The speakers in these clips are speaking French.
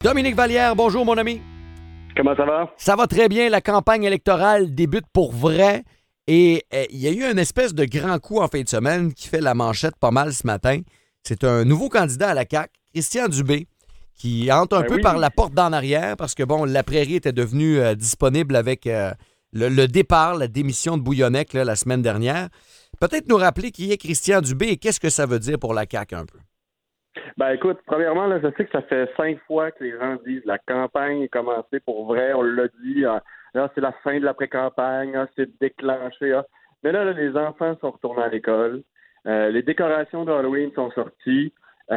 Dominique Vallière, bonjour mon ami. Comment ça va? Ça va très bien, la campagne électorale débute pour vrai et il y a eu une espèce de grand coup en fin de semaine qui fait la manchette pas mal ce matin. C'est un nouveau candidat à la CAQ, Christian Dubé, qui entre un peu Oui. par la porte d'en arrière parce que bon, la prairie était devenue disponible avec le départ, la démission de Bouillonnec là, la semaine dernière. Peut-être nous rappeler qui est Christian Dubé et qu'est-ce que ça veut dire pour la CAQ un peu? Ben écoute, premièrement, là, je sais que ça fait 5 fois que les gens disent la campagne est commencée pour vrai, on l'a dit, là c'est la fin de l'après-campagne, c'est déclenché. Mais là, les enfants sont retournés à l'école, les décorations d'Halloween sont sorties,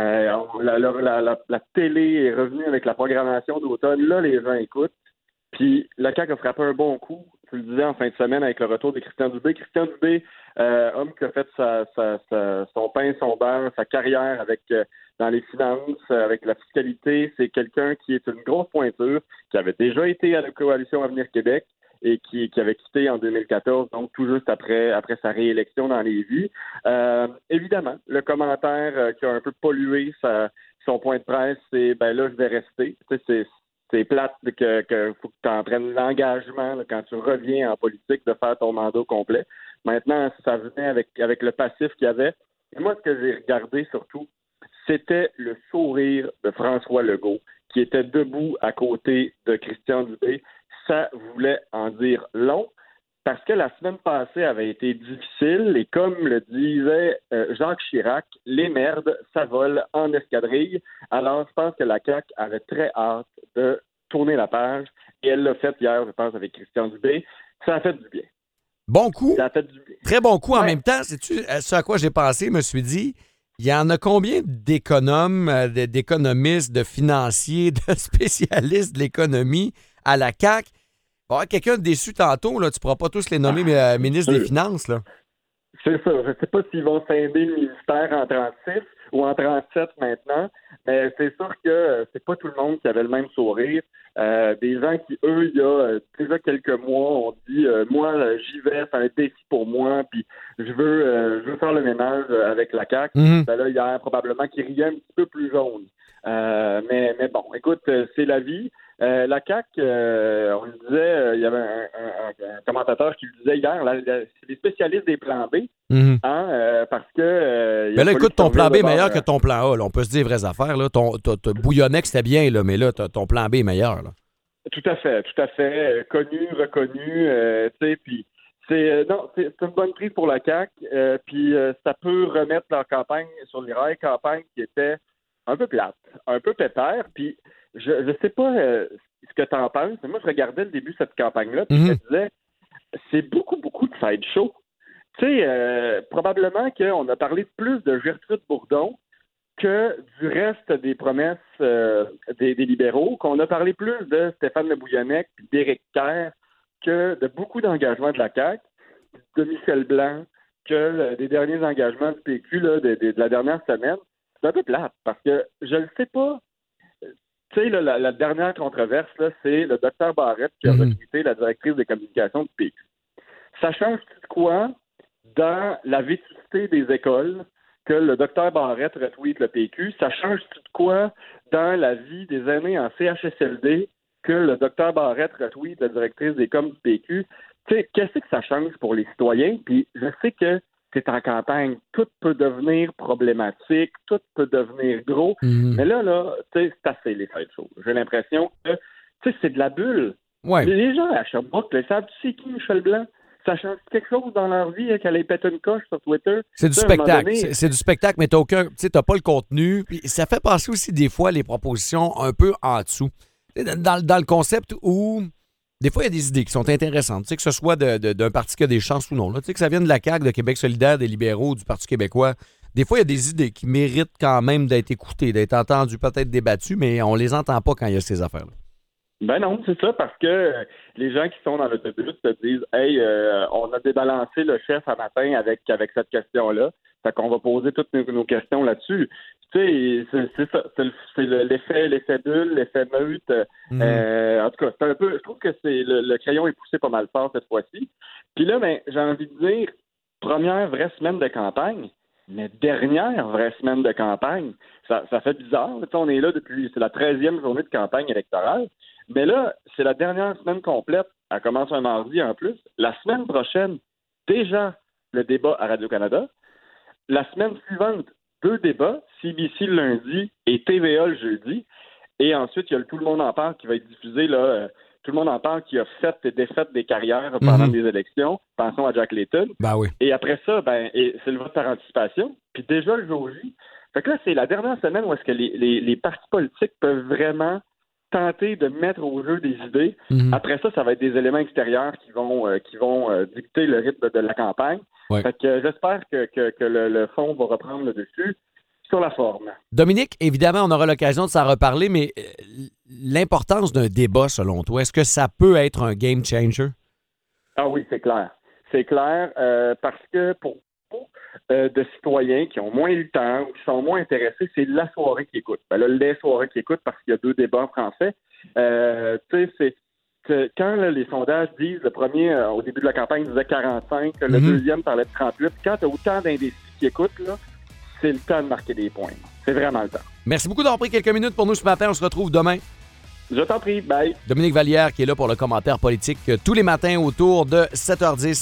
la télé est revenue avec la programmation d'automne, là les gens écoutent, puis la CAQ a frappé un bon coup, tu le disais en fin de semaine avec le retour de Christian Dubé. Christian Dubé, homme qui a fait son pain, son beurre, sa carrière avec dans les finances, avec la fiscalité, c'est quelqu'un qui est une grosse pointure, qui avait déjà été à la coalition Avenir Québec et qui avait quitté en 2014, donc tout juste après sa réélection dans les vies. Évidemment, le commentaire qui a un peu pollué son point de presse, c'est ben là, je vais rester. Tu sais, c'est plate que faut que tu en prennes l'engagement là, quand tu reviens en politique de faire ton mandat complet. Maintenant, ça venait avec le passif qu'il y avait. Et moi, ce que j'ai regardé surtout, c'était le sourire de François Legault qui était debout à côté de Christian Dubé. Ça voulait en dire long parce que la semaine passée avait été difficile et comme le disait Jacques Chirac, les merdes, ça vole en escadrille. Alors, je pense que la CAQ avait très hâte de tourner la page et elle l'a fait hier, je pense, avec Christian Dubé. Ça a fait du bien. Bon coup. Ça a fait du bien. Très bon coup en Ouais. même temps. Sais-tu ce à quoi j'ai pensé? Je me suis dit, il y en a combien d'économes, d'économistes, de financiers, de spécialistes de l'économie à la CAQ? Il va y avoir quelqu'un de déçu tantôt, là, tu ne pourras pas tous les nommer ministres des Finances. Là. C'est ça. Je ne sais pas s'ils vont scinder le ministère en 36 ou en 37 maintenant, mais c'est sûr que c'est pas tout le monde qui avait le même sourire. Des gens qui, eux, il y a déjà quelques mois, ont dit moi, j'y vais, c'est un défi pour moi, puis je veux faire le ménage avec la CAQ. Mm-hmm. Ben là, hier, probablement qu'ils riaient un petit peu plus jaune. Mais bon, écoute, c'est la vie. La CAQ, on le disait, il y avait un commentateur qui le disait hier, c'est les spécialistes des plans B, Mm-hmm. parce que... Mais là, écoute, ton plan B est meilleur que ton plan A. Là. On peut se dire les vraies affaires. Là. Ton Bouillonnec, c'était bien, là, mais là, ton plan B est meilleur. Là. Tout à fait. Connu, reconnu, tu sais, puis c'est une bonne prise pour la CAQ, puis ça peut remettre leur campagne sur les rails, campagne qui était un peu plate, un peu pépère, puis je sais pas ce que tu en penses, mais moi je regardais le début de cette campagne-là, puis je me disais, c'est beaucoup de sideshow. Tu sais, probablement qu'on a parlé plus de Gertrude Bourdon que du reste des promesses des libéraux, qu'on a parlé plus de Stéphane Le Bouillonnec et d'Éric Kerr que de beaucoup d'engagements de la CAQ, de Michel Blanc, que des derniers engagements du PQ là, de la dernière semaine. C'est un peu plate, parce que je ne sais pas. Tu sais, la dernière controverse, là, c'est le docteur Barrette qui a recruté la directrice des communications du PQ. Ça change de quoi dans la vétusté des écoles que le docteur Barrette retweet le PQ? Ça change de quoi dans la vie des aînés en CHSLD que le docteur Barrette retweet la directrice des coms du PQ? Tu sais, qu'est-ce que ça change pour les citoyens? Puis je sais que c'est en campagne, tout peut devenir problématique, tout peut devenir gros, mais là, tu sais, c'est assez les fêtes chaudes. J'ai l'impression que, tu sais, c'est de la bulle. Ouais. Les gens à Sherbrooke, ils savent, tu sais qui Michel Blanc? Ça change quelque chose dans leur vie qu'elle ait pété une coche sur Twitter? C'est du spectacle. C'est du spectacle, mais t'as pas le contenu. Puis ça fait passer aussi des fois les propositions un peu en dessous. Dans le concept où des fois, il y a des idées qui sont intéressantes. Tu sais, que ce soit d'un parti qui a des chances ou non. Là. Tu sais, que ça vienne de la CAQ, de Québec solidaire, des libéraux, du Parti québécois. Des fois, il y a des idées qui méritent quand même d'être écoutées, d'être entendues, peut-être débattues, mais on les entend pas quand il y a ces affaires-là. Ben non, c'est ça, parce que les gens qui sont dans l'autobus se disent « Hey, on a débalancé le chef à matin avec cette question-là, fait qu'on va poser toutes nos questions là-dessus. » Tu sais, c'est ça, c'est l'effet bulle, l'effet meute. En tout cas, c'est un peu, je trouve que c'est le crayon est poussé pas mal fort cette fois-ci. Puis là, ben, j'ai envie de dire, première vraie semaine de campagne, Mais dernière vraie semaine de campagne, ça fait bizarre. Là, on est là depuis, c'est la 13e journée de campagne électorale. Mais là, c'est la dernière semaine complète. Elle commence un mardi en plus. La semaine prochaine, déjà le débat à Radio-Canada. La semaine suivante, 2 débats, CBC le lundi et TVA le jeudi. Et ensuite, il y a le Tout le monde en parle qui va être diffusé là. Tout le monde en parle qui a fait et défait des carrières pendant des élections. Pensons à Jack Layton. Ben oui. Et après ça, c'est le vote par anticipation. Puis déjà le jour J. Fait que là, c'est la dernière semaine où est-ce que les partis politiques peuvent vraiment tenter de mettre au jeu des idées. Après ça, ça va être des éléments extérieurs qui vont dicter le rythme de la campagne. Ouais. Fait que j'espère que le fond va reprendre le dessus sur la forme. Dominique, évidemment, on aura l'occasion de s'en reparler, mais l'importance d'un débat, selon toi, est-ce que ça peut être un game changer? Ah oui, c'est clair. C'est clair parce que pour beaucoup de citoyens qui ont moins eu le temps ou qui sont moins intéressés, c'est la soirée qui écoute. Ben là, les soirées qui écoutent parce qu'il y a 2 débats en français. Tu sais, c'est quand là, les sondages disent, le premier, au début de la campagne, disait 45, le deuxième parlait de 38. Quand tu as autant d'indécis qui écoutent, là, c'est le temps de marquer des points. C'est vraiment le temps. Merci beaucoup d'avoir pris quelques minutes pour nous ce matin. On se retrouve demain. Je t'en prie. Bye. Dominique Vallière qui est là pour le commentaire politique tous les matins autour de 7h10.